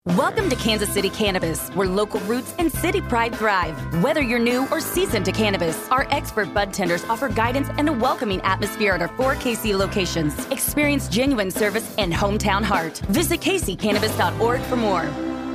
Welcome to Kansas City Cannabis, where local roots and city pride thrive. Whether you're new or seasoned to cannabis, our expert bud tenders offer guidance and a welcoming atmosphere at our 4 KC locations. Experience genuine service and hometown heart. Visit kccannabis.org for more.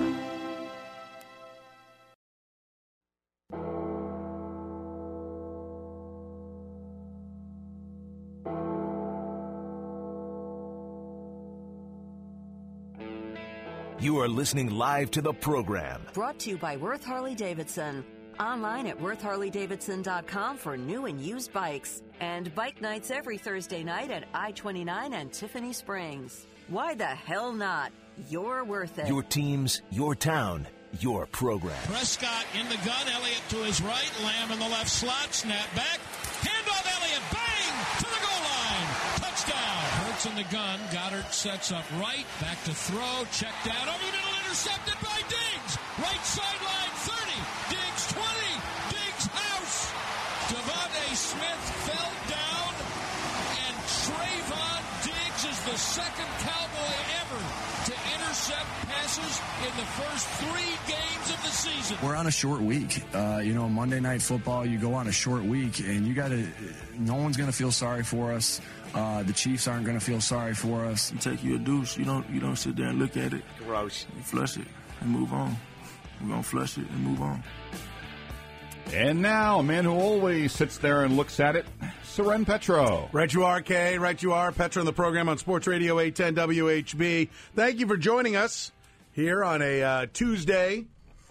You are listening live to the program. Brought to you by Worth Harley-Davidson. Online at worthharleydavidson.com for new and used bikes. And bike nights every Thursday night at I-29 and Tiffany Springs. Why the hell not? You're worth it. Your teams, your town, your program. Prescott in the gun. Elliott to his right. Lamb in the left slot. Snap back. Handoff Elliott. Bang! To the goal line. Touchdown. Hurts in the gun. Goddard sets up right. Back to throw. Check down. Over the middle. Intercepted by Diggs. Right sideline. 30. Diggs 20. Diggs house. Devontae Smith fell down. And Trayvon Diggs is the second Cowboy ever to intercept passes in the first 3 games of the season. We're on a short week. Monday Night Football, you go on a short week, and no one's going to feel sorry for us. The Chiefs aren't going to feel sorry for us. You take you a deuce. You don't sit there and look at it. Gross. You flush it and move on. We're going to flush it and move on. And now, a man who always sits there and looks at it, Seren Petro. Right you are, Kay. Right you are. Petro on the program on Sports Radio 810 WHB. Thank you for joining us here on a Tuesday.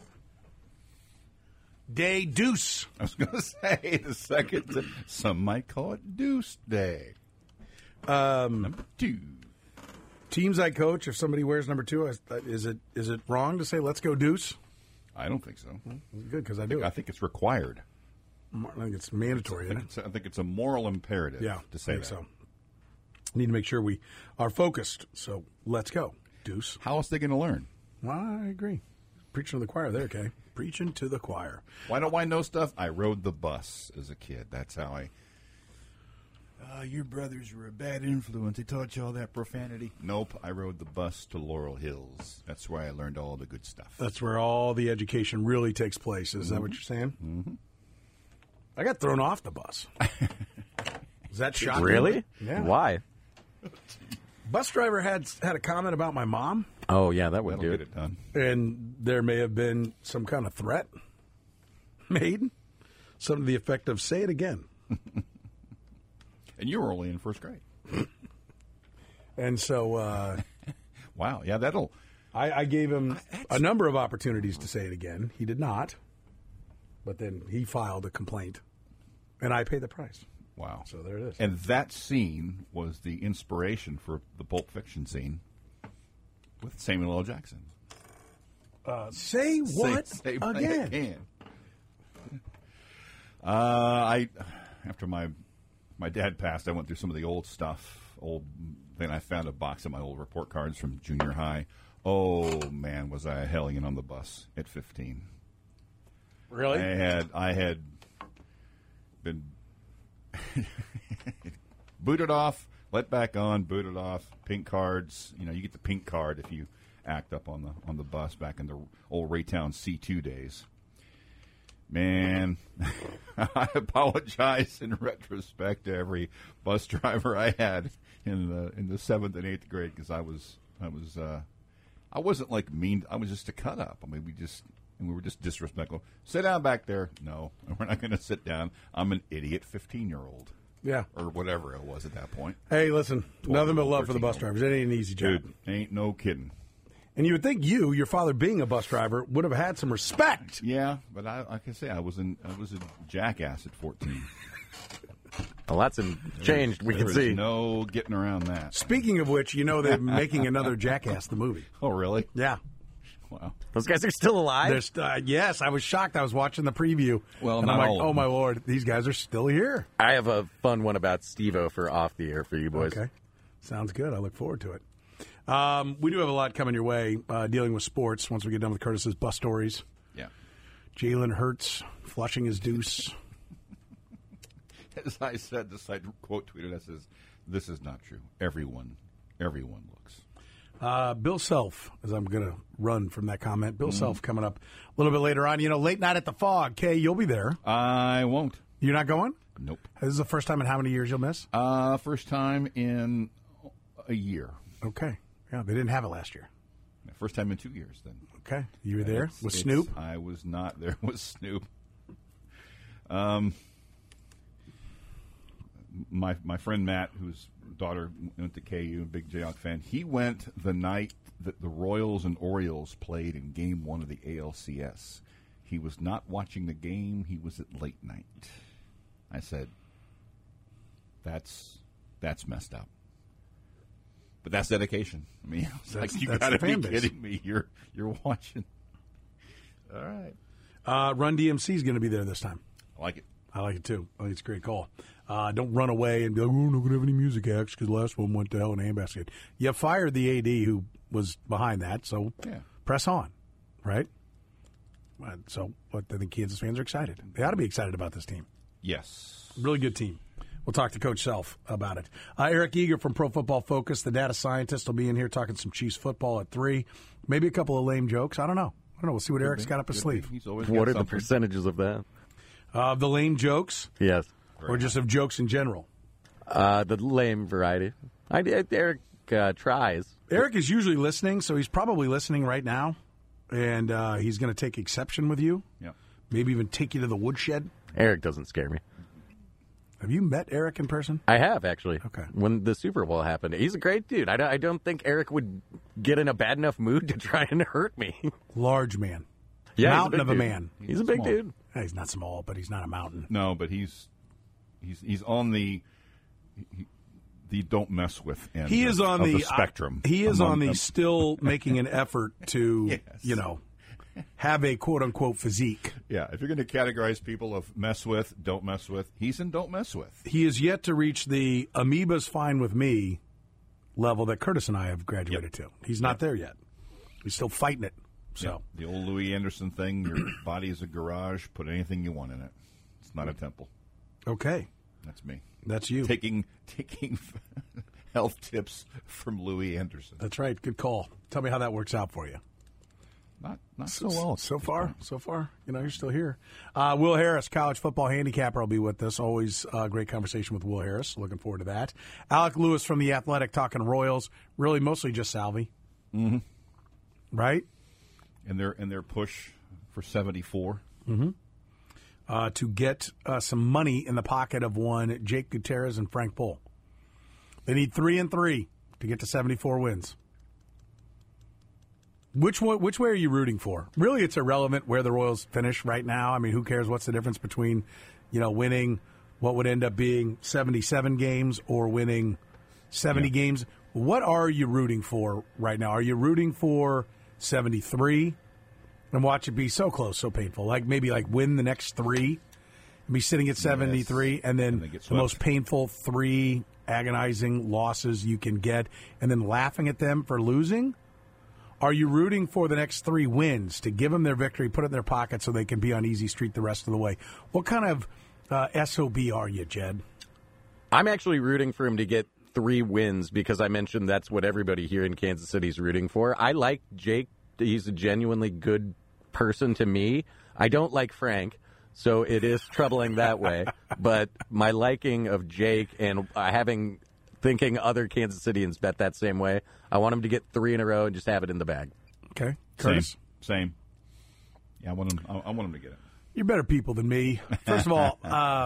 Day Deuce. I was going to say the second. Some might call it Deuce Day. Number 2. Teams I coach, if somebody wears number 2, is it wrong to say let's go Deuce? I don't think so. Good, because I do. I think it's required. I think it's mandatory. I think it's a moral imperative to say that. So. Need to make sure we are focused. So let's go, Deuce. How else are they going to learn? Well, I agree. Preaching to the choir there, Kay. Preaching to the choir. Why don't I know stuff? I rode the bus as a kid. That's how I... your brothers were a bad influence. They taught you all that profanity. Nope, I rode the bus to Laurel Hills. That's where I learned all the good stuff. That's where all the education really takes place. Is that what you're saying? Mm-hmm. I got thrown off the bus. Is that shocking? Really? Yeah. Why? Bus driver had a comment about my mom. Oh, yeah, that would That'll do get it done. And there may have been some kind of threat made. Something to the effect of, say it again. And you were only in first grade. And so... wow, yeah, that'll... I gave him a number of opportunities to say it again. He did not. But then he filed a complaint. And I paid the price. Wow. So there it is. And that scene was the inspiration for the Pulp Fiction scene with Samuel L. Jackson. Say what say again? After my dad passed, I went through some of the old stuff. Then I found a box of my old report cards from junior high. Oh, man, was I a hellion on the bus at 15. Really? I had been booted off, let back on, booted off, pink cards. You get the pink card if you act up on the bus back in the old Raytown C2 days. Man, I apologize in retrospect to every bus driver I had in the 7th and 8th grade because I wasn't like mean. I was just a cut up. I mean, we were just disrespectful. Sit down back there. No, we're not going to sit down. I'm an idiot 15-year-old. Yeah. Or whatever it was at that point. Hey, listen, nothing but love for the bus drivers. It ain't an easy job. Dude, ain't no kidding. And you would think your father being a bus driver, would have had some respect. Yeah, but like I say, I was a jackass at 14. Well, that's changed. We can see. No getting around that. Speaking of which, they're making another Jackass the movie. Oh, really? Yeah. Wow. Those guys are still alive? Yes, I was shocked. I was watching the preview. Well, and I'm like, oh, my Lord, these guys are still here. I have a fun one about Steve-O for off the air for you boys. Okay. Sounds good. I look forward to it. We do have a lot coming your way dealing with sports once we get done with Curtis's bus stories. Yeah. Jalen Hurts flushing his deuce. As I said, I quote tweeted that says, "This is not true. Everyone looks." Bill Self, as I'm going to run from that comment. Bill Self coming up a little bit later on. Late night at the Fog. Kay, you'll be there. I won't. You're not going? Nope. This is the first time in how many years you'll miss? First time in a year. Okay. Yeah, they didn't have it last year. First time in 2 years, then. Okay. You were there with Snoop? I was not there with Snoop. My friend Matt, whose daughter went to KU, a big Jayhawk fan, he went the night that the Royals and Orioles played in Game 1 of the ALCS. He was not watching the game. He was at late night. I said, that's messed up. But that's dedication. I mean, it's like, you got to be kidding me. You're watching. All right. Run DMC is going to be there this time. I like it. I like it, too. I think it's a great call. Don't run away and be like, we're not going to have any music acts because the last one went to hell in a handbasket. You fired the AD who was behind that, so press on, right? So I think Kansas fans are excited. They ought to be excited about this team. Yes. Really good team. We'll talk to Coach Self about it. Eric Eager from Pro Football Focus, the data scientist, will be in here talking some Chiefs football at 3. Maybe a couple of lame jokes. I don't know. We'll see what Eric's got up his sleeve. What are the percentages of that? Of the lame jokes? Yes. Or just of jokes in general? The lame variety. Eric tries. Eric is usually listening, so he's probably listening right now, and he's going to take exception with you. Yeah. Maybe even take you to the woodshed. Eric doesn't scare me. Have you met Eric in person? I have, actually. Okay. When the Super Bowl happened. He's a great dude. I don't think Eric would get in a bad enough mood to try and hurt me. Large man. Yeah, mountain of a dude. man. He's a big dude. He's not small, but he's not a mountain. No, but he's on the don't mess with end he is on the spectrum. He is on the still making an effort to, have a quote-unquote physique. Yeah, if you're going to categorize people of mess with, don't mess with, he's in don't mess with. He is yet to reach the amoeba's fine with me level that Curtis and I have graduated to. He's not there yet. He's still fighting it. So the old Louis Anderson thing, your body is a garage, put anything you want in it. It's not a temple. Okay. That's me. That's you. Taking health tips from Louis Anderson. That's right. Good call. Tell me how that works out for you. Not so well. So far, you're still here. Will Harris, college football handicapper, will be with us. Always a great conversation with Will Harris. Looking forward to that. Alec Lewis from The Athletic talking Royals. Really mostly just Salvi. Mm-hmm. Right? And their push for 74. Mm-hmm. To get some money in the pocket of one Jake Gutierrez and Frank Bull. They need 3 and 3 to get to 74 wins. Which way are you rooting for? Really, it's irrelevant where the Royals finish right now. I mean, who cares? What's the difference between, winning what would end up being 77 games or winning 70 games? What are you rooting for right now? Are you rooting for 73 and watch it be so close, so painful? Maybe win the next 3 and be sitting at 73 and then the most painful 3 agonizing losses you can get and then laughing at them for losing? Are you rooting for the next 3 wins to give them their victory, put it in their pocket so they can be on easy street the rest of the way? What kind of SOB are you, Jed? I'm actually rooting for him to get 3 wins because I mentioned that's what everybody here in Kansas City is rooting for. I like Jake. He's a genuinely good person to me. I don't like Frank, so it is troubling that way. But my liking of Jake and thinking other Kansas Cityans bet that same way, I want him to get 3 in a row and just have it in the bag. Okay. Curtis? Same. Yeah, I want him to get it. You're better people than me. First of all,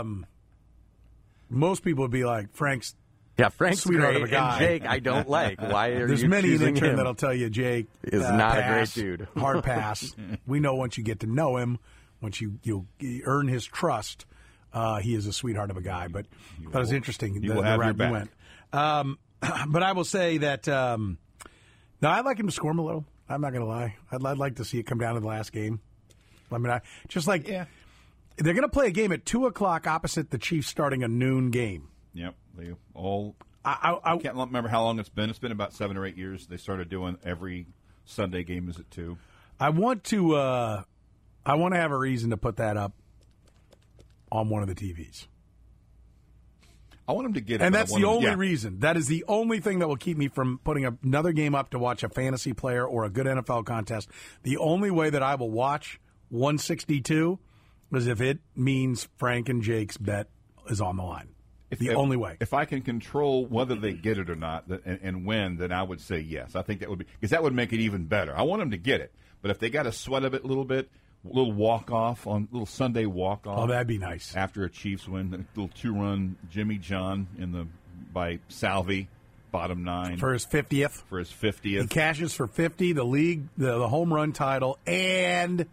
most people would be like, Frank's sweetheart great, of a guy. And Jake, I don't like. Why are There's you many choosing an intern him? that'll tell you Jake is not pass, a great dude. Hard pass. We know once you get to know him, once you earn his trust, he is a sweetheart of a guy. But that was interesting. He will have your back. Went. But I will say that no, I'd like him to score him a little. I'm not going to lie. I'd like to see it come down to the last game. I mean, they're going to play a game at 2:00 opposite the Chiefs starting a noon game. Yep. They all. I can't remember how long it's been. It's been about 7 or 8 years. They started doing every Sunday game is at 2. I want to have a reason to put that up on one of the TVs. I want him to get it. And that's the only reason. That is the only thing that will keep me from putting another game up to watch a fantasy player or a good NFL contest. The only way that I will watch 162 is if it means Frank and Jake's bet is on the line. Only way. If I can control whether they get it or not and when, then I would say yes. I think that would be, because that would make it even better. I want them to get it. But if they got to sweat a little bit, little little Sunday walk-off. Oh, that'd be nice. After a Chiefs win, a little 2-run Jimmy John by Salvi, bottom 9. For his 50th. He cashes for 50, the league, the home run title, and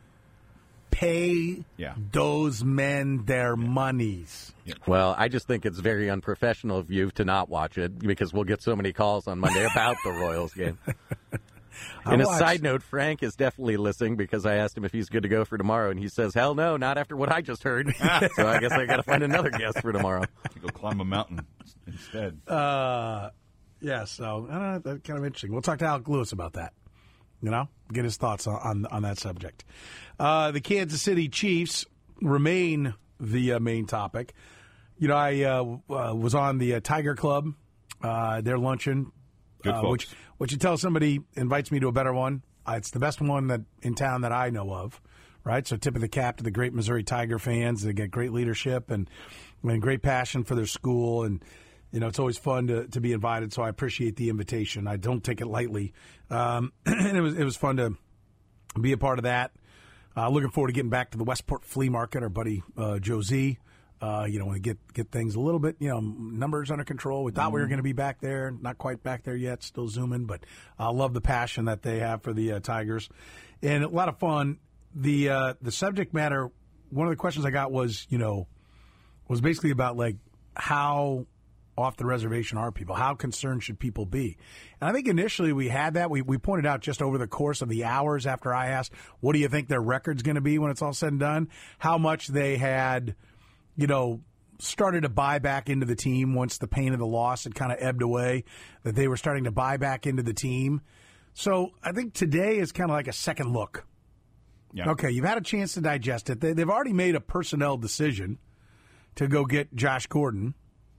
pay those men their monies. Yeah. Well, I just think it's very unprofessional of you to not watch it because we'll get so many calls on Monday about the Royals game. And a side note, Frank is definitely listening because I asked him if he's good to go for tomorrow, and he says, hell no, not after what I just heard. So I guess I got to find another guest for tomorrow. Go climb a mountain instead. So that's kind of interesting. We'll talk to Alec Lewis about that, get his thoughts on that subject. The Kansas City Chiefs remain the main topic. I was on the Tiger Club, their luncheon. Which you tell somebody invites me to a better one. It's the best one in town that I know of, right? So tip of the cap to the great Missouri Tiger fans. They get great leadership and great passion for their school. And, it's always fun to be invited, so I appreciate the invitation. I don't take it lightly. And it was fun to be a part of that. Looking forward to getting back to the Westport Flea Market. Our buddy Joe Z. When we get things a little bit, numbers under control. We thought we were going to be back there, not quite back there yet, still zooming, but I love the passion that they have for the Tigers. And a lot of fun. The subject matter, one of the questions I got was basically about like how off the reservation are people? How concerned should people be? And I think initially we had that. We pointed out just over the course of the hours after I asked, what do you think their record's going to be when it's all said and done? How much they had started to buy back into the team once the pain of the loss had kind of ebbed away, that they were starting to buy back into the team. So I think today is kind of like a second look. Yeah. Okay, you've had a chance to digest it. They've already made a personnel decision to go get Josh Gordon.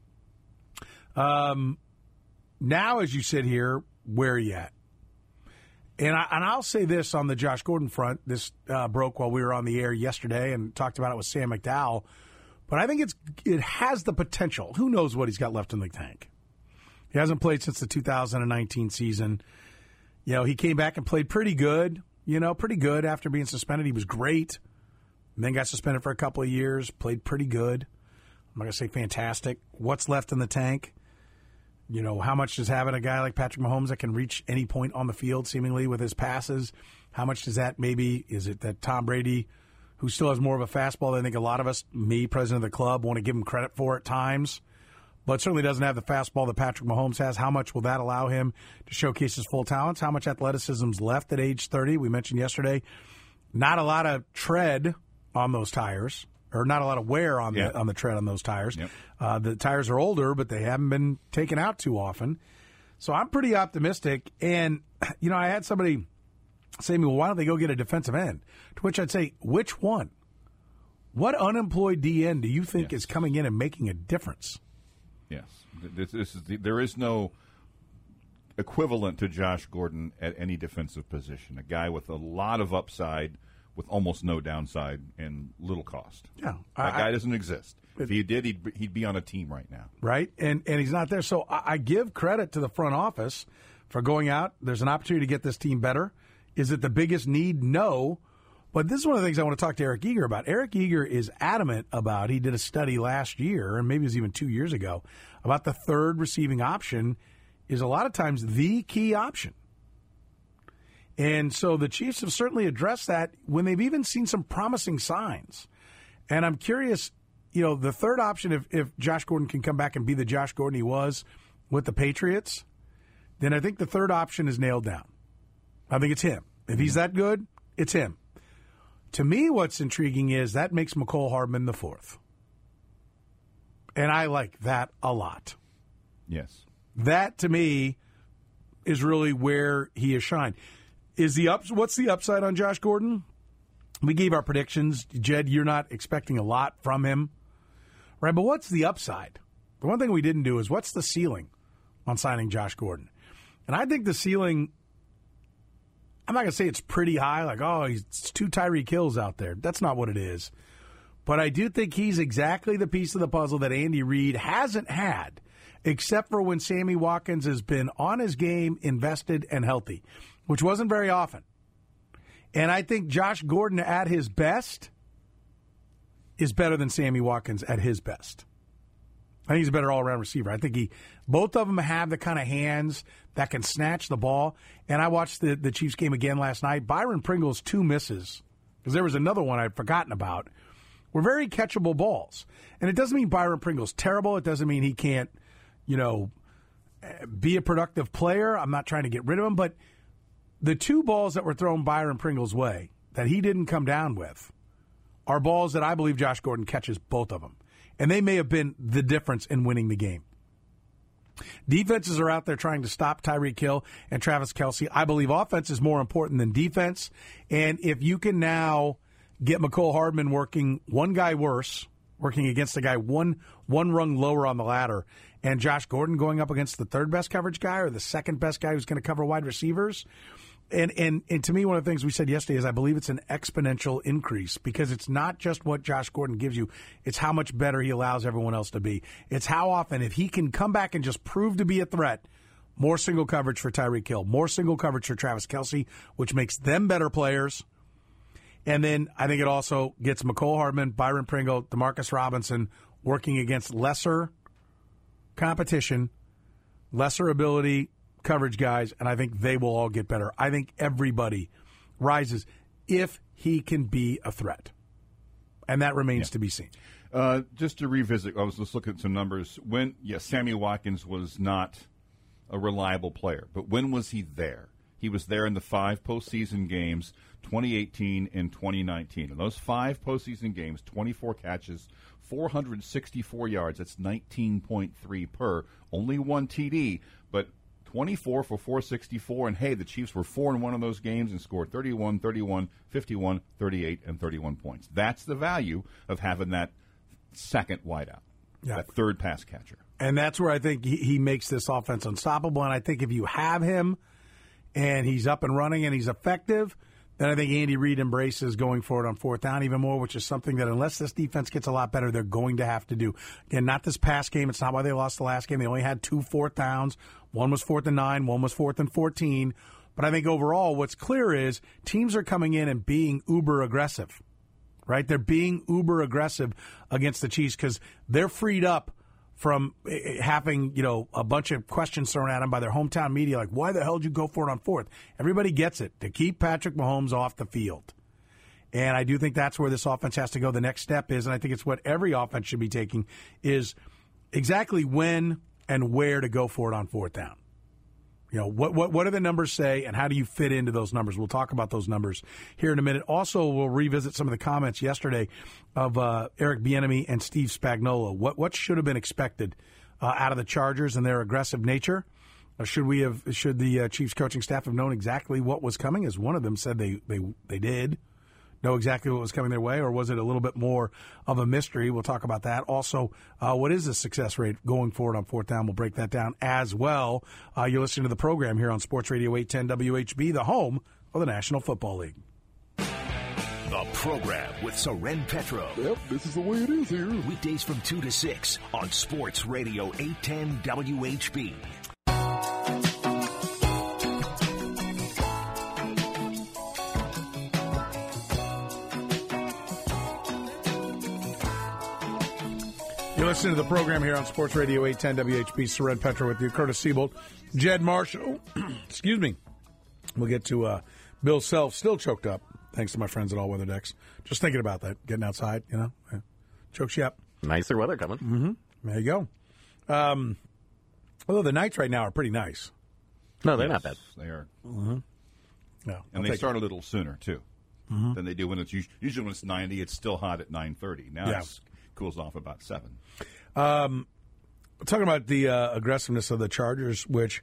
Now, as you sit here, where are you at? And I'll say this on the Josh Gordon front. This broke while we were on the air yesterday and talked about it with Sam McDowell. But I think it has the potential. Who knows what he's got left in the tank? He hasn't played since the 2019 season. He came back and played pretty good. Pretty good after being suspended. He was great. And then got suspended for a couple of years. Played pretty good. I'm not going to say fantastic. What's left in the tank? How much does having a guy like Patrick Mahomes that can reach any point on the field seemingly with his passes, how much does that is it that Tom Brady, who still has more of a fastball than I think a lot of us, me, president of the club, want to give him credit for at times, but certainly doesn't have the fastball that Patrick Mahomes has. How much will that allow him to showcase his full talents? How much athleticism's left at age 30? We mentioned yesterday, not a lot of tread on those tires, or not a lot of wear on the tread on those tires. Yep. The tires are older, but they haven't been taken out too often. So I'm pretty optimistic. And, I had somebody say to me, well, why don't they go get a defensive end? To which I'd say, which one? What unemployed DN do you think is coming in and making a difference? Yes. There is no equivalent to Josh Gordon at any defensive position. A guy with a lot of upside with almost no downside and little cost. Yeah. That guy doesn't exist. If he did, he'd be on a team right now. Right? And he's not there. So I give credit to the front office for going out. There's an opportunity to get this team better. Is it the biggest need? No. But this is one of the things I want to talk to Eric Eager about. Eric Eager is adamant about, he did a study last year, and maybe it was even 2 years ago, about the third receiving option is a lot of times the key option. And so the Chiefs have certainly addressed that when they've even seen some promising signs. And I'm curious, the third option, if Josh Gordon can come back and be the Josh Gordon he was with the Patriots, then I think the third option is nailed down. I think it's him. If he's that good, it's him. To me, what's intriguing is that makes Mecole Hardman the fourth. And I like that a lot. Yes. That, to me, is really where he has shined. What's the upside on Josh Gordon? We gave our predictions. Jed, you're not expecting a lot from him. Right, but what's the upside? The one thing we didn't do is what's the ceiling on signing Josh Gordon? And I think the ceiling, I'm not going to say it's pretty high, like, oh, he's 2 Tyreek Hills out there. That's not what it is. But I do think he's exactly the piece of the puzzle that Andy Reid hasn't had, except for when Sammy Watkins has been on his game, invested, and healthy, which wasn't very often. And I think Josh Gordon at his best is better than Sammy Watkins at his best. I think he's a better all-around receiver. I think both of them have the kind of hands that can snatch the ball. And I watched the Chiefs game again last night. Byron Pringle's 2 misses, because there was another one I'd forgotten about, were very catchable balls. And it doesn't mean Byron Pringle's terrible. It doesn't mean he can't, be a productive player. I'm not trying to get rid of him. But the 2 balls that were thrown Byron Pringle's way that he didn't come down with are balls that I believe Josh Gordon catches both of them. And they may have been the difference in winning the game. Defenses are out there trying to stop Tyreek Hill and Travis Kelce. I believe offense is more important than defense. And if you can now get McCole Hardman working one guy worse, working against a guy one rung lower on the ladder, and Josh Gordon going up against the 3rd best coverage guy or the 2nd best guy who's going to cover wide receivers. And to me, one of the things we said yesterday is I believe it's an exponential increase, because it's not just what Josh Gordon gives you. It's how much better he allows everyone else to be. It's how often, if he can come back and just prove to be a threat, more single coverage for Tyreek Hill, more single coverage for Travis Kelce, which makes them better players. And then I think it also gets McCole Hardman, Byron Pringle, Demarcus Robinson working against lesser competition, lesser ability coverage guys, and I think they will all get better. I think everybody rises if he can be a threat. And that remains to be seen. Just to revisit, I was just looking at some numbers. Sammy Watkins was not a reliable player, but when was he there? He was there in the 5 postseason games, 2018 and 2019. In those 5 postseason games, 24 catches, 464 yards. That's 19.3 per. Only 1 TD, but 24 for 464, and hey, the Chiefs were 4-1 in those games and scored 31, 31, 51, 38, and 31 points. That's the value of having that second wideout, that 3rd pass catcher. And that's where I think he makes this offense unstoppable, and I think if you have him and he's up and running and he's effective, then I think Andy Reid embraces going for it on 4th down even more, which is something that unless this defense gets a lot better, they're going to have to do. Again, not this past game. It's not why they lost the last game. They only had 2 4th downs. One was 4th and 9. One was 4th and 14. But I think overall what's clear is teams are coming in and being uber aggressive, right? They're being uber aggressive against the Chiefs because they're freed up from having, a bunch of questions thrown at them by their hometown media, like, why the hell did you go for it on 4th? Everybody gets it, to keep Patrick Mahomes off the field. And I do think that's where this offense has to go. The next step is, and I think it's what every offense should be taking, is exactly when and where to go for it on 4th down. What do the numbers say, and how do you fit into those numbers? We'll talk about those numbers here in a minute. Also, we'll revisit some of the comments yesterday of Eric Bieniemy and Steve Spagnuolo. What should have been expected out of the Chargers and their aggressive nature? Should the Chiefs coaching staff have known exactly what was coming? As one of them said, they did know exactly what was coming their way, or was it a little bit more of a mystery? We'll talk about that. Also, what is the success rate going forward on 4th down? We'll break that down as well. You're listening to the program here on Sports Radio 810 WHB, the home of the National Football League. The program with Soren Petro. Yep, this is the way it is here. Weekdays from 2 to 6 on Sports Radio 810 WHB. You're listening to the program here on Sports Radio 810 WHB. Soren Petro with you. Curtis Siebold, Jed Marshall. Excuse me. We'll get to Bill Self, still choked up, thanks to my friends at All Weather Decks. Just thinking about that, getting outside, chokes you up. Nicer weather coming. Mm-hmm. There you go. Although the nights right now are pretty nice. No, they're not bad. They are. Mm-hmm. No, and they start a little sooner, too, than they do when it's usually when it's 90, it's still hot at 9:30. Now it's cools off about 7. Talking about the aggressiveness of the Chargers, which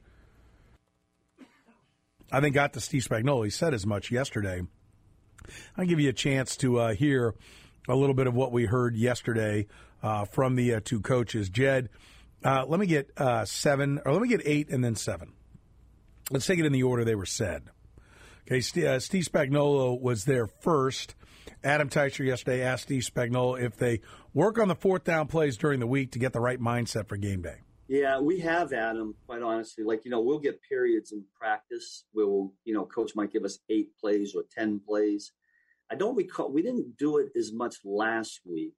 I think got to Steve Spagnuolo. He said as much yesterday. I'll give you a chance to hear a little bit of what we heard yesterday from the 2 coaches. Jed, Let me get 7, or let me get 8 and then 7. Let's take it in the order they were said. Okay, Steve Spagnuolo was there first. Adam Teicher yesterday asked Steve Spagnuolo if they work on the fourth down plays during the week to get the right mindset for game day. Yeah, we have, Adam, quite honestly. We'll get periods in practice where coach might give us 8 plays or 10 plays. I don't recall, we didn't do it as much last week.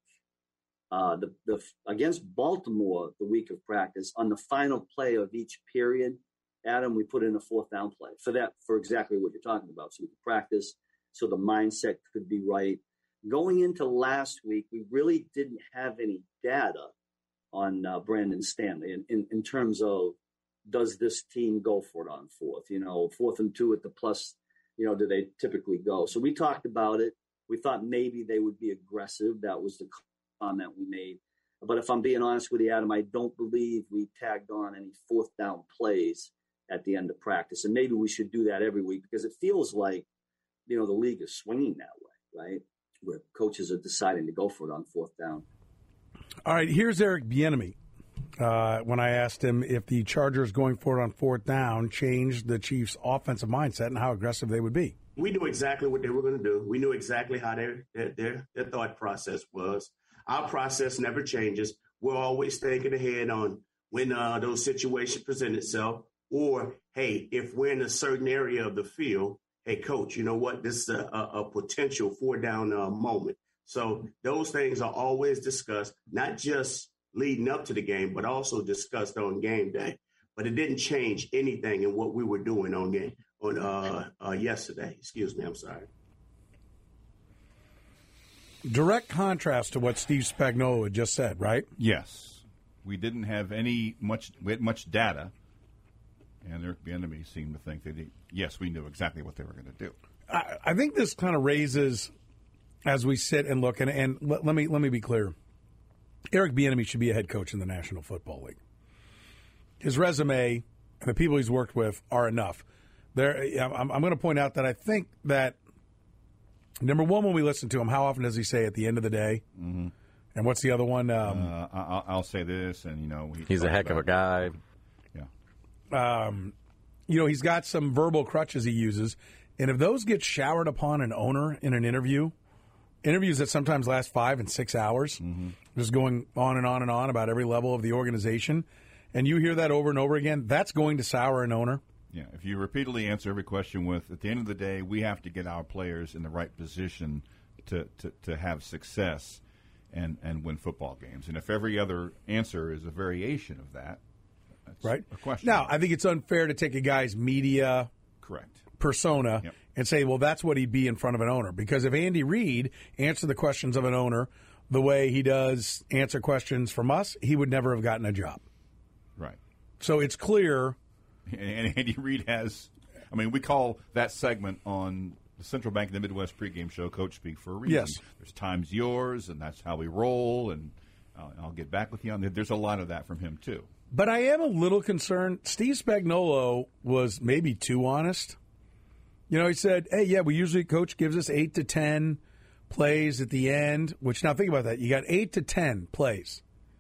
Against Baltimore, the week of practice, on the final play of each period, Adam, we put in a fourth down play for exactly what you're talking about. So we could practice, so the mindset could be right. Going into last week, we really didn't have any data on Brandon Stanley in terms of, does this team go for it on fourth? 4th and 2 at the plus, do they typically go? So we talked about it. We thought maybe they would be aggressive. That was the comment we made. But if I'm being honest with you, Adam, I don't believe we tagged on any fourth down plays at the end of practice. And maybe we should do that every week, because it feels like, the league is swinging that way, right? Where coaches are deciding to go for it on fourth down. All right, here's Eric Bieniemy. When I asked him if the Chargers going for it on fourth down changed the Chiefs' offensive mindset and how aggressive they would be. We knew exactly what they were going to do. We knew exactly how their thought process was. Our process never changes. We're always thinking ahead on when those situations present itself. Or, hey, if we're in a certain area of the field, hey, coach, you know what? This is a potential 4-down moment. So those things are always discussed, not just leading up to the game, but also discussed on game day. But it didn't change anything in what we were doing on yesterday. Excuse me, I'm sorry. Direct contrast to what Steve Spagnuolo had just said, right? Yes. We didn't have much data. And Eric Bieniemy seemed to think that, yes, we knew exactly what they were going to do. I think this kind of raises, as we sit and look, and let me be clear. Eric Bieniemy should be a head coach in the National Football League. His resume and the people he's worked with are enough. I'm going to point out that I think that, number one, when we listen to him, how often does he say at the end of the day? Mm-hmm. And what's the other one? I'll say this, and, he's a heck of a guy. He's got some verbal crutches he uses, and if those get showered upon an owner in an interviews that sometimes last 5 and 6 hours, just going on and on and on about every level of the organization, and you hear that over and over again, that's going to sour an owner. Yeah, if you repeatedly answer every question with, at the end of the day, we have to get our players in the right position to have success and win football games. And if every other answer is a variation of that, that's right. a question. Now, I think it's unfair to take a guy's media persona and say, well, that's what he'd be in front of an owner. Because if Andy Reid answered the questions of an owner the way he does answer questions from us, he would never have gotten a job. Right. So it's clear. And Andy Reid has, we call that segment on the Central Bank of the Midwest pregame show Coach Speak for a reason. Yes. There's times yours, and that's how we roll, and I'll get back with you on that. There's a lot of that from him, too. But I am a little concerned. Steve Spagnuolo was maybe too honest. He said, hey, yeah, we usually, coach gives us 8 to 10 plays at the end, which, now think about that. You got 8 to 10 plays.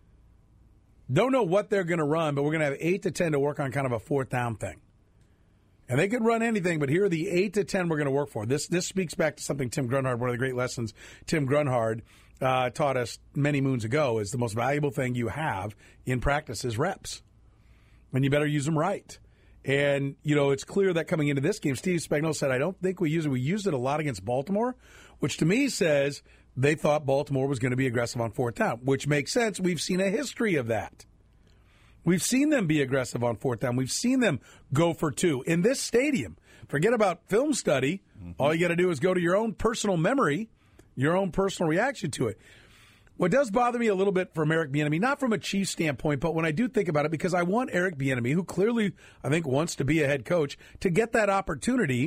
Don't know what they're going to run, but we're going to have 8 to 10 to work on kind of a fourth down thing. And they could run anything, but here are the 8 to 10 we're going to work for. This speaks back to something Tim Grunhard, one of the great lessons Tim Grunhard taught us many moons ago, is the most valuable thing you have in practice is reps. And you better use them right. And, it's clear that coming into this game, Steve Spagnuolo said, I don't think we use it. We used it a lot against Baltimore, which to me says they thought Baltimore was going to be aggressive on fourth down, which makes sense. We've seen a history of that. We've seen them be aggressive on fourth down. We've seen them go for 2. In this stadium, forget about film study. All you got to do is go to your own personal memory, your own personal reaction to it. What does bother me a little bit from Eric Bieniemy, not from a Chiefs standpoint, but when I do think about it, because I want Eric Bieniemy, who clearly, I think, wants to be a head coach, to get that opportunity.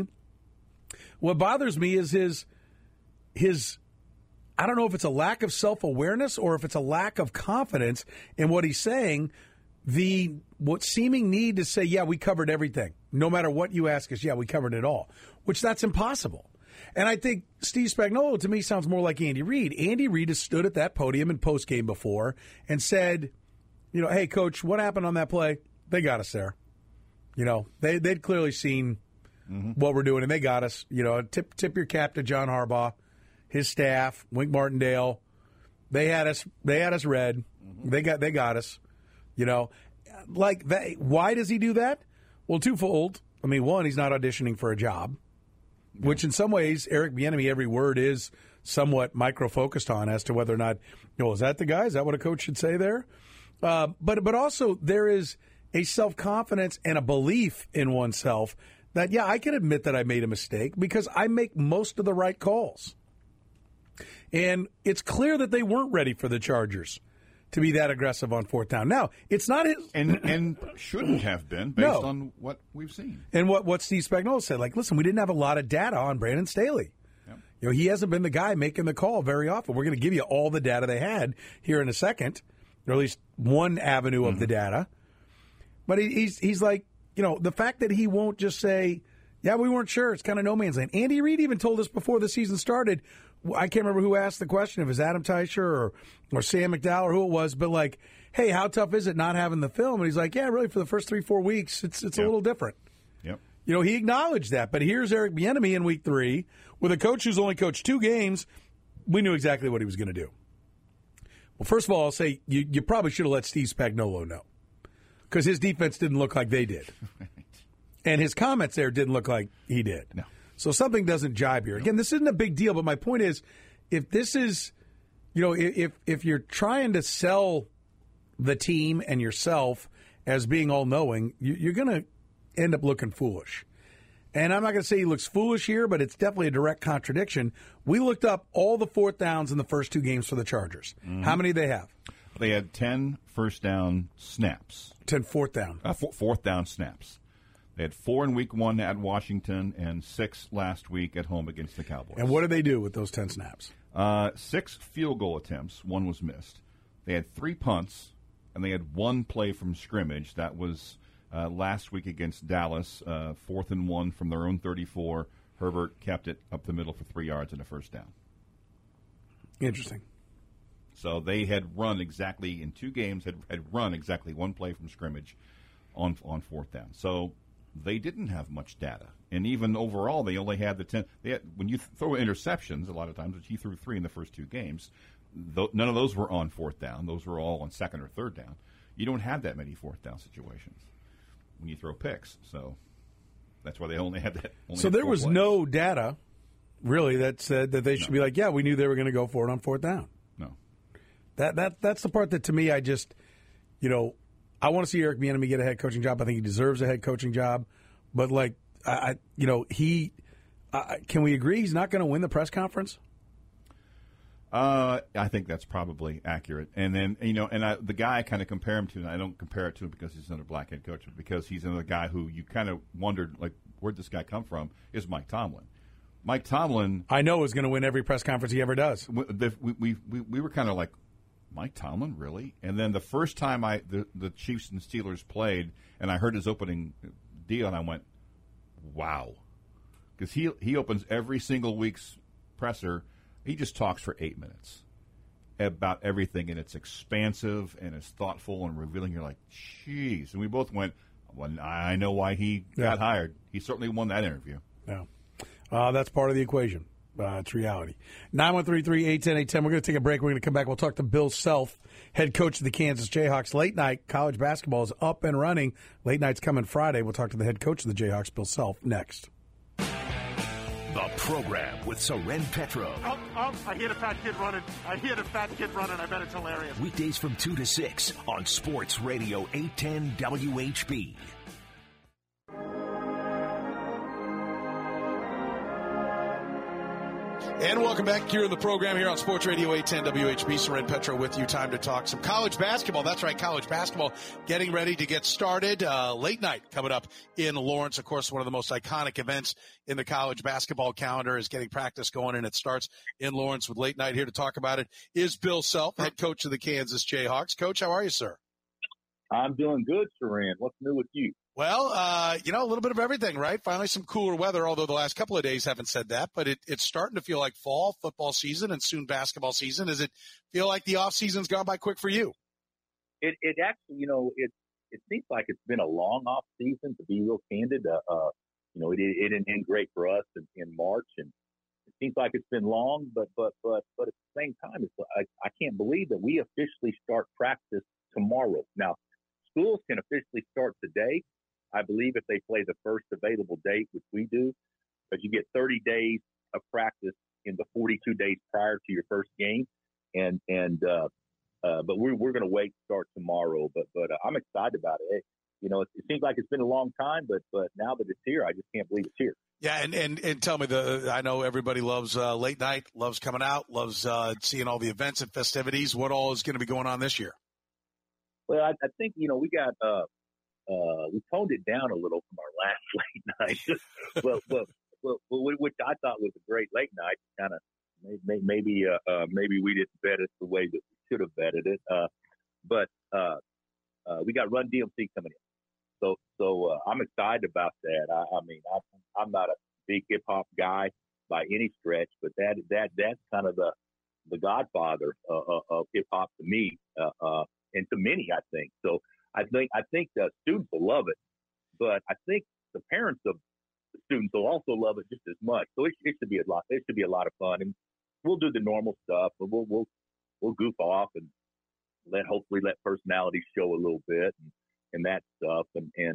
What bothers me is his I don't know if it's a lack of self-awareness or if it's a lack of confidence in what he's saying, what seeming need to say, yeah, we covered everything. No matter what you ask us, yeah, we covered it all, which that's impossible. And I think Steve Spagnuolo, to me, sounds more like Andy Reid. Andy Reid has stood at that podium in postgame before and said, hey, Coach, what happened on that play? They got us there. They'd clearly seen what we're doing, and they got us. Tip your cap to John Harbaugh, his staff, Wink Martindale. They had us read. They got us. Like that. Why does he do that? Well, twofold. I mean, one, he's not auditioning for a job, which in some ways, Eric Bieniemy, every word is somewhat micro-focused on as to whether or not, is that the guy? Is that what a coach should say there? But also there is a self-confidence and a belief in oneself that, I can admit that I made a mistake because I make most of the right calls. And it's clear that they weren't ready for the Chargers to be that aggressive on fourth down. Now, it's not his... And shouldn't have been based on what we've seen. And what Steve Spagnuolo said, listen, we didn't have a lot of data on Brandon Staley. Yep. He hasn't been the guy making the call very often. We're going to give you all the data they had here in a second, or at least one avenue of the data. But he's like, the fact that he won't just say, we weren't sure. It's kind of no man's land. Andy Reid even told us before the season started, I can't remember who asked the question, if it was Adam Teicher or Sam McDowell or who it was, but like, hey, how tough is it not having the film? And he's like, really, for the first 3-4 weeks, it's a little different. Yep. He acknowledged that. But here's Eric Bieniemy in week 3 with a coach who's only coached 2 games. We knew exactly what he was going to do. Well, first of all, I'll say you probably should have let Steve Spagnuolo know because his defense didn't look like they did. And his comments there didn't look like he did. No. So something doesn't jibe here. Again, this isn't a big deal, but my point is, if this is, if you're trying to sell the team and yourself as being all-knowing, you're going to end up looking foolish. And I'm not going to say he looks foolish here, but it's definitely a direct contradiction. We looked up all the fourth downs in the first 2 games for the Chargers. How many do they have? They had 10 first down snaps. 10 fourth down. Fourth down snaps. They had 4 in week 1 at Washington and 6 last week at home against the Cowboys. And what did they do with those 10 snaps? 6 field goal attempts. 1 was missed. They had 3 punts, and they had 1 play from scrimmage. That was last week against Dallas, 4th and 1 from their own 34. Herbert kept it up the middle for 3 yards and a first down. Interesting. So they had run exactly, in 2 games, had run exactly 1 play from scrimmage on fourth down. So they didn't have much data. And even overall, they only had the 10. When you throw interceptions, a lot of times, which he threw 3 in the first 2 games, none of those were on fourth down. Those were all on second or third down. You don't have that many fourth down situations when you throw picks. So that's why they only had that. So there was no data, really, that said that they should be like, we knew they were going to go for it on fourth down. No. That's the part that, to me, I just, I want to see Eric Bieniemy get a head coaching job. I think he deserves a head coaching job. But, can we agree he's not going to win the press conference? I think that's probably accurate. And then, the guy I kind of compare him to, and I don't compare it to him because he's another black head coach, but because he's another guy who you kind of wondered, where'd this guy come from, is Mike Tomlin. Mike Tomlin, I know, is going to win every press conference he ever does. We were kind of like, Mike Tomlin, really? And then the first time the Chiefs and Steelers played, and I heard his opening deal, and I went, wow. Because he opens every single week's presser. He just talks for 8 minutes about everything, and it's expansive, and it's thoughtful and revealing. You're like, jeez. And we both went, well, I know why he got hired. He certainly won that interview. Yeah. That's part of the equation. It's reality. 913-381-810-810. We're going to take a break. We're going to come back. We'll talk to Bill Self, head coach of the Kansas Jayhawks. Late night college basketball is up and running. Late night's coming Friday. We'll talk to the head coach of the Jayhawks, Bill Self, next. The program with Soren Petro. I hear the fat kid running. I bet it's hilarious. Weekdays from 2 to 6 on Sports Radio 810 WHB. And welcome back here in the program here on Sports Radio 810 WHB. Soren Petro with you. Time to talk some college basketball. That's right, college basketball getting ready to get started. Late night coming up in Lawrence. Of course, one of the most iconic events in the college basketball calendar is getting practice going, and it starts in Lawrence with late night. Here to talk about it is Bill Self, head coach of the Kansas Jayhawks. Coach, how are you, sir? I'm doing good, Soren. What's new with you? Well, a little bit of everything, right? Finally some cooler weather, although the last couple of days haven't said that. But it's starting to feel like fall football season and soon basketball season. Does it feel like the off season's gone by quick for you? It actually, it seems like it's been a long off season, to be real candid. It didn't end great for us in March, and it seems like it's been long, but at the same time, I can't believe that we officially start practice tomorrow. Now, schools can officially start today, I believe, if they play the first available date, which we do, but you get 30 days of practice in the 42 days prior to your first game, but we're going to wait to start tomorrow. But I'm excited about it. It seems like it's been a long time, but now that it's here, I just can't believe it's here. Yeah, and tell me, I know everybody loves late night, loves coming out, loves seeing all the events and festivities. What all is going to be going on this year? Well, I think we got we toned it down a little from our last late night, but which I thought was a great late night. Kind of maybe we didn't vet it the way that we should have vetted it, but we got Run DMC coming in, so I'm excited about that. I'm not a big hip hop guy by any stretch, but that's kind of the godfather of hip hop to me, and to many, I think. So I think the students will love it, but I think the parents of the students will also love it just as much. So it should be a lot. It should be a lot of fun, and we'll do the normal stuff, but we'll goof off and hopefully let personalities show a little bit and that stuff,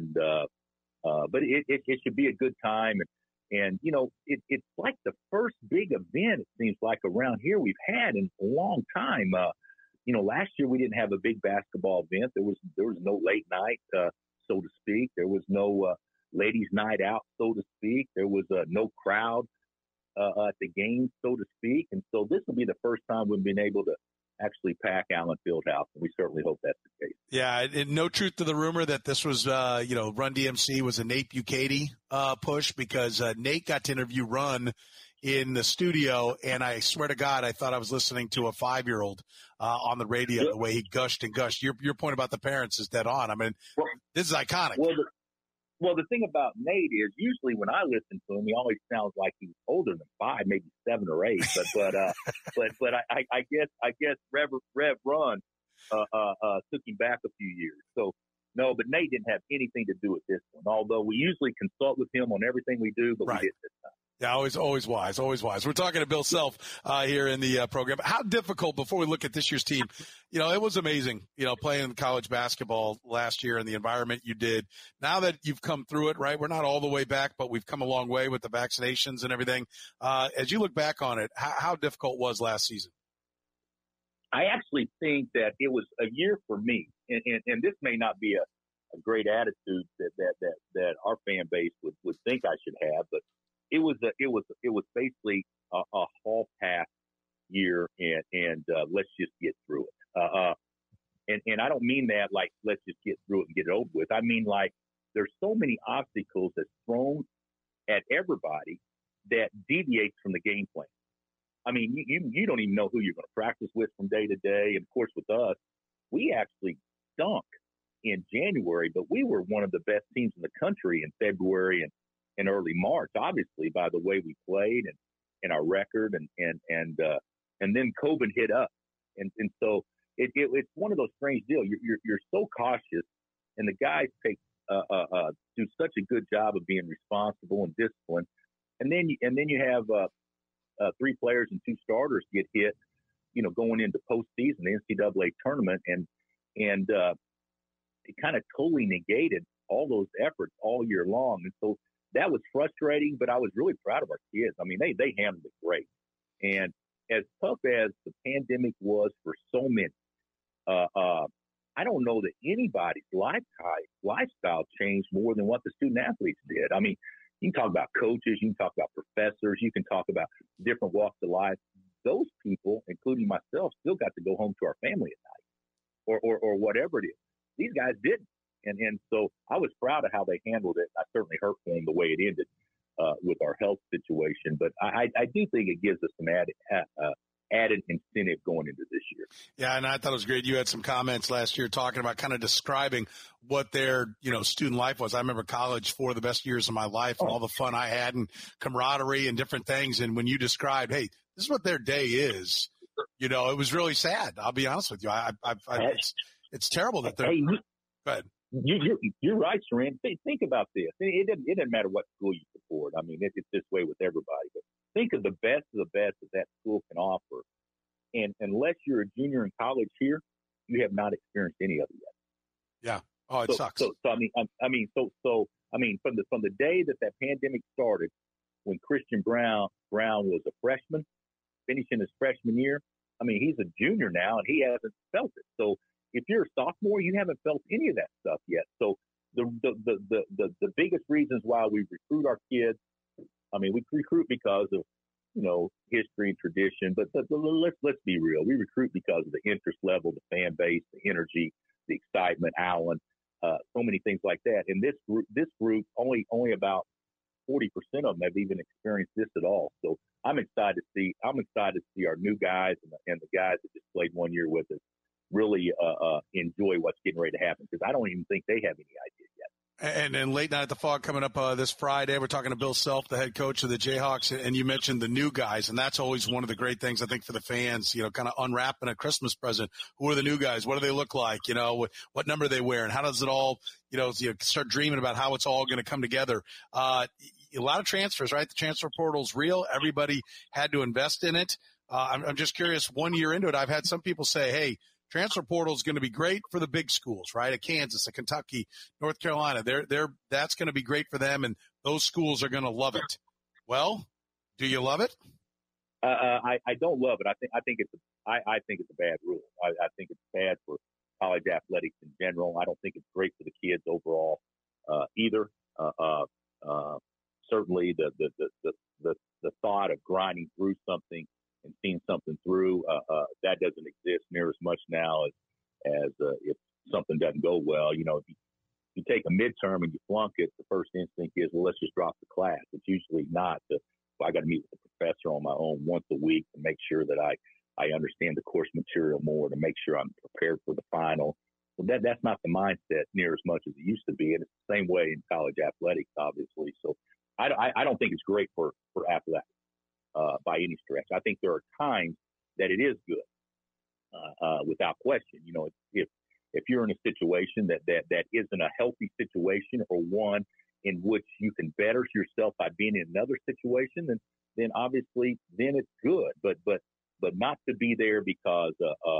but it should be a good time, and it's like the first big event, it seems like, around here we've had in a long time. Last year we didn't have a big basketball event. There was no late night, so to speak. There was no ladies' night out, so to speak. There was no crowd at the games, so to speak. And so this will be the first time we've been able to actually pack Allen Fieldhouse, and we certainly hope that's the case. Yeah, and no truth to the rumor that this was, Run DMC was a Nate Bukaty push, because Nate got to interview Run in the studio, and I swear to God, I thought I was listening to a 5-year-old on the radio, the way he gushed and gushed. Your point about the parents is dead on. I mean, this is iconic. Well, the thing about Nate is usually when I listen to him, he always sounds like he's older than 5, maybe 7 or 8. But I guess Rev Run took him back a few years. So no, but Nate didn't have anything to do with this one. Although we usually consult with him on everything we do, but we didn't this time. Yeah, always wise. We're talking to Bill Self here in the program. How difficult, before we look at this year's team, it was amazing, playing college basketball last year in the environment you did. Now that you've come through it, right, we're not all the way back, but we've come a long way with the vaccinations and everything. As you look back on it, how difficult was last season? I actually think that it was a year for me, and this may not be a great attitude that our fan base would think I should have, but it was basically a hall pass year, and let's just get through it. And I don't mean that like let's just get through it and get it over with. I mean like there's so many obstacles that's thrown at everybody that deviates from the game plan. I mean, you don't even know who you're going to practice with from day to day. And of course, with us, we actually stunk in January, but we were one of the best teams in the country in February and early March, obviously, by the way we played and our record, and then COVID hit us, and so it's one of those strange deals. You're so cautious, and the guys do such a good job of being responsible and disciplined, and then you have 3 players and 2 starters get hit, going into postseason, the NCAA tournament, and it kind of totally negated all those efforts all year long, and so. That was frustrating, but I was really proud of our kids. I mean, they handled it great. And as tough as the pandemic was for so many, I don't know that anybody's lifestyle changed more than what the student athletes did. I mean, you can talk about coaches, you can talk about professors, you can talk about different walks of life. Those people, including myself, still got to go home to our family at night or whatever it is. These guys didn't. And so I was proud of how they handled it. I certainly hurt for them the way it ended with our health situation. But I do think it gives us some added incentive going into this year. Yeah, and I thought it was great. You had some comments last year talking about kind of describing what their student life was. I remember college, 4 of the best years of my life, and all the fun I had and camaraderie and different things. And when you described, hey, this is what their day is, it was really sad. I'll be honest with you. It's terrible that they're. Hey, go ahead. You're right, Sharon. Think about this. It doesn't matter what school you support. I mean, it's this way with everybody. But think of the best that that school can offer. And unless you're a junior in college here, you have not experienced any of it yet. Yeah. Oh, it sucks. So from the day that pandemic started, when Christian Brown was a freshman, finishing his freshman year, I mean, he's a junior now and he hasn't felt it. So if you're a sophomore, you haven't felt any of that stuff yet. So the biggest reasons why we recruit our kids, I mean, we recruit because of, history and tradition, but let's be real. We recruit because of the interest level, the fan base, the energy, the excitement, Allen, so many things like that. And this group, only about 40% of them have even experienced this at all. So I'm excited to see our new guys and the guys that just played 1 year with us really enjoy what's getting ready to happen, because I don't even think they have any idea yet. And late night at the Fog coming up this Friday. We're talking to Bill Self, the head coach of the Jayhawks, and you mentioned the new guys, and that's always one of the great things I think for the fans. Kind of unwrapping a Christmas present. Who are the new guys? What do they look like? What number they wear, and how does it all? Start dreaming about how it's all going to come together. A lot of transfers, right? The transfer portal's real. Everybody had to invest in it. I'm just curious. 1 year into it, I've had some people say, "Hey, transfer portal is going to be great for the big schools, right? At Kansas, at Kentucky, North Carolina. That's going to be great for them, and those schools are going to love it." Well, do you love it? I don't love it. I think it's a bad rule. I think it's bad for college athletics in general. I don't think it's great for the kids overall either. Certainly, the thought of grinding through something and seeing something through, that doesn't exist near as much now as if something doesn't go well. If you take a midterm and you flunk it, the first instinct is, well, let's just drop the class. It's usually not. I got to meet with the professor on my own once a week to make sure that I understand the course material more, to make sure I'm prepared for the final. So that's not the mindset near as much as it used to be. And it's the same way in college athletics, obviously. So I don't think it's great for athletics. By any stretch. I think there are times that it is good, without question. If you're in a situation that isn't a healthy situation, or one in which you can better yourself by being in another situation, then obviously then it's good. But not to be there because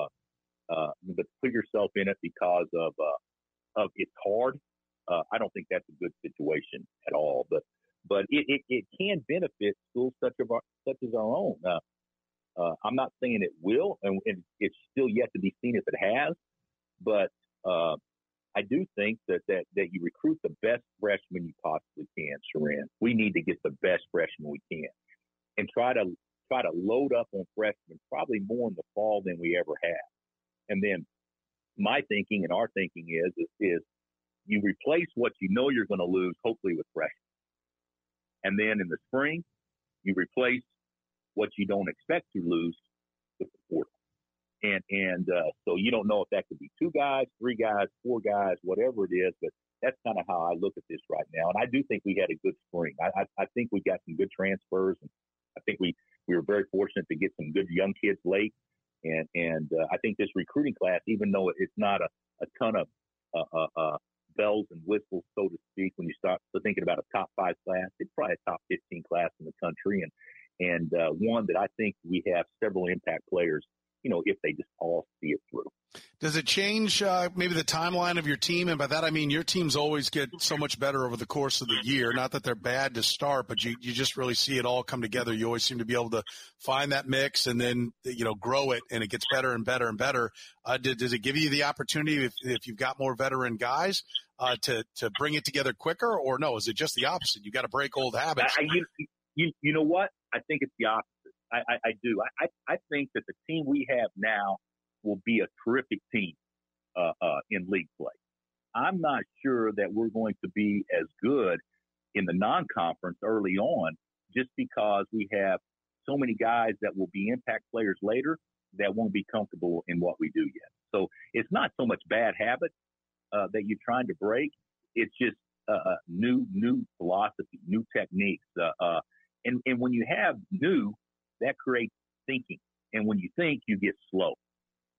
but put yourself in it because of it's hard. I don't think that's a good situation at all. But it can benefit schools such as our own. I'm not saying it will, and it's still yet to be seen if it has. But I do think that you recruit the best freshmen you possibly can, Sharon. We need to get the best freshmen we can, and try to load up on freshmen probably more in the fall than we ever have. And then my thinking and our thinking is you replace what you know you're going to lose, hopefully with freshmen. And then in the spring, you replace what you don't expect to lose with the portal. And so you don't know if that could be 2 guys, 3 guys, 4 guys, whatever it is. But that's kind of how I look at this right now. And I do think we had a good spring. I think we got some good transfers. And I think we were very fortunate to get some good young kids late. And I think this recruiting class, even though it's not a ton of bells and whistles, so to speak, when you start thinking about a top 5 class, it's probably a top 15 class in the country, and one that I think we have several impact players, if they just all see it through. Does it change maybe the timeline of your team? And by that, I mean your teams always get so much better over the course of the year. Not that they're bad to start, but you just really see it all come together. You always seem to be able to find that mix and then, grow it, and it gets better and better and better. Does it give you the opportunity, if you've got more veteran guys, to bring it together quicker, or no? Is it just the opposite? You got to break old habits. You know what? I think it's the opposite. I do. I think that the team we have now will be a terrific team in league play. I'm not sure that we're going to be as good in the non-conference early on, just because we have so many guys that will be impact players later that won't be comfortable in what we do yet. So it's not so much bad habits that you're trying to break. It's just new philosophy, new techniques. And when you have new, that creates thinking. And when you think, you get slow.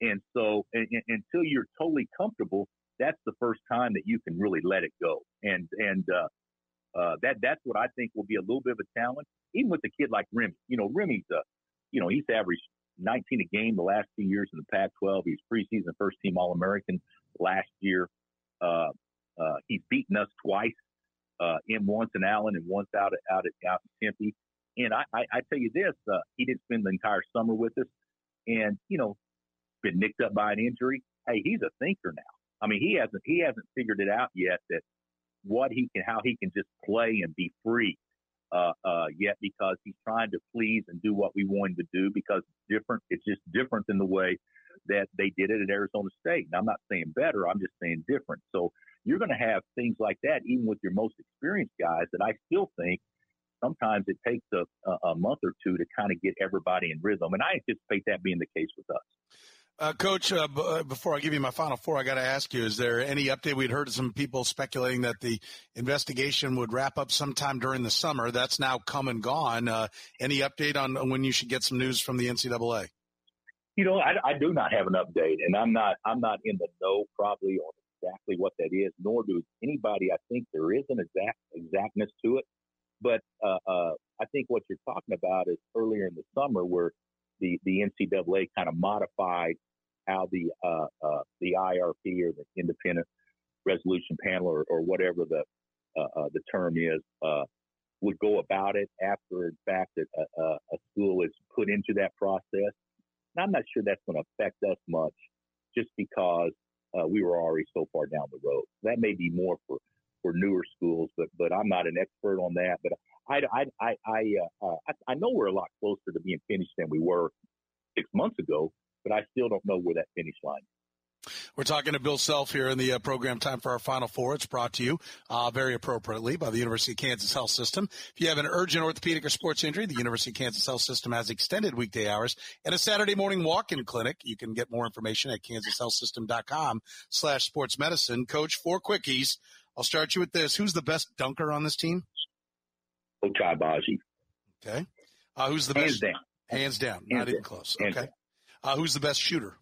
And so until you're totally comfortable, that's the first time that you can really let it go. And that's what I think will be a little bit of a challenge, even with a kid like Remy. Remy's he's averaged 19 a game the last 2 years in the Pac-12. He's preseason first-team All-American last year. He's beaten us twice, once in Allen and once out in Tempe. And I tell you this, he didn't spend the entire summer with us, and been nicked up by an injury. Hey, he's a thinker now. I mean, he hasn't figured it out yet that how he can just play and be free yet, because he's trying to please and do what we want him to do, because it's different. It's just different than the way that they did it at Arizona State. And I'm not saying better, I'm just saying different. So you're going to have things like that, even with your most experienced guys, that I still think sometimes it takes a month or two to kind of get everybody in rhythm. And I anticipate that being the case with us. Coach, before I give you my Final Four, I got to ask you, is there any update? We'd heard some people speculating that the investigation would wrap up sometime during the summer. That's now come and gone. Any update on when you should get some news from the NCAA? I do not have an update, and I'm not in the know probably on exactly what that is, nor do anybody. I think there is an exactness to it. But I think what you're talking about is earlier in the summer where the NCAA kind of modified how the IRP, or the Independent Resolution Panel, or whatever the term is, would go about it after, in fact, a school is put into that process. And I'm not sure that's going to affect us much, just because we were already so far down the road. That may be more for newer schools, but I'm not an expert on that. But I know we're a lot closer to being finished than we were 6 months ago, but I still don't know where that finish line is. We're talking to Bill Self here in the program Time for our Final Four. It's brought to you very appropriately by the University of Kansas Health System. If you have an urgent orthopedic or sports injury, the University of Kansas Health System has extended weekday hours and a Saturday morning walk-in clinic. You can get more information at kansashealthsystem.com/sportsmedicine. Coach, 4 quickies. I'll start you with this. Who's the best dunker on this team? Ochai Agbaji. Okay. Who's the best? Hands down. Not even close. Okay. Who's the best shooter?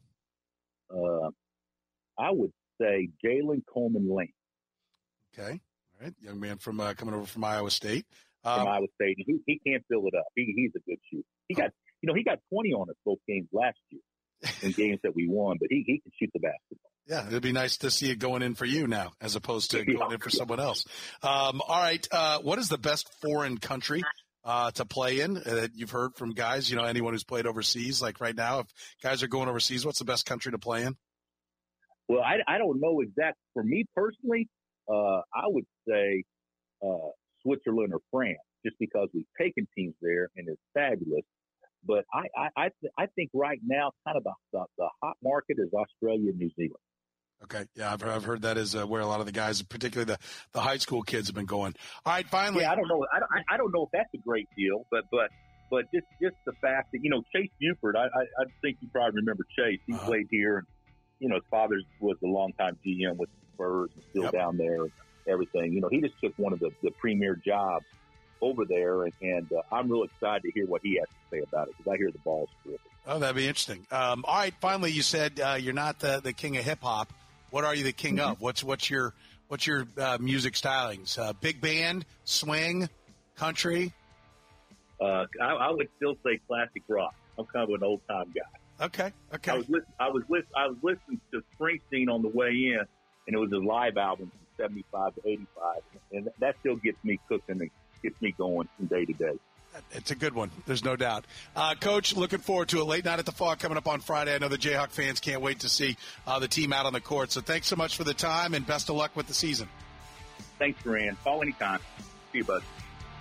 I would say Jalen Coleman-Lane. Okay. All right. Young man from coming over from Iowa State. From Iowa State. He can't fill it up. He's a good shooter. He got 20 on us both games last year in games that we won, but he can shoot the basketball. Yeah, it'd be nice to see it going in for you now as opposed to going in for someone else. All right. What is the best foreign country to play in that you've heard from guys, anyone who's played overseas? Like right now, if guys are going overseas, what's the best country to play in? Well, I don't know exactly. For me personally, I would say Switzerland or France, just because we've taken teams there and it's fabulous. But I think right now, kind of the hot market is Australia and New Zealand. Okay, yeah, I've heard that is where a lot of the guys, particularly the high school kids, have been going. All right, finally. Yeah, I don't know. I don't know if that's a great deal, but just the fact that Chase Buford, I think you probably remember Chase. He played here, and his father was a longtime GM with the Spurs, and still down there, and everything. He just took one of the premier jobs over there, and I'm real excited to hear what he has to say about it, because I hear the ball's terrific. Oh, that'd be interesting. All right, finally, you said you're not the king of hip hop. What are you the king of? What's your music stylings? Big band, swing, country? I would still say classic rock. I'm kind of an old time guy. Okay. I was listening to Springsteen on the way in, and it was a live album from 75 to 85, and that still gets me cooking and gets me going from day to day. It's a good one. There's no doubt. Coach, looking forward to it. Late Night at the Fog coming up on Friday. I know the Jayhawk fans can't wait to see the team out on the court. So thanks so much for the time, and best of luck with the season. Thanks, Rand. Call anytime. See you, bud.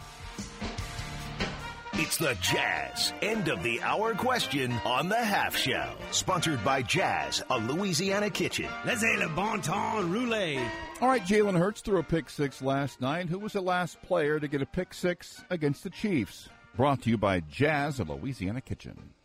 It's the Jazz End of the Hour question on the Half Show. Sponsored by Jazz, a Louisiana kitchen. Laissez le bon temps rouler. All right, Jalen Hurts threw a pick six last night. Who was the last player to get a pick six against the Chiefs? Brought to you by Jazz, a Louisiana kitchen.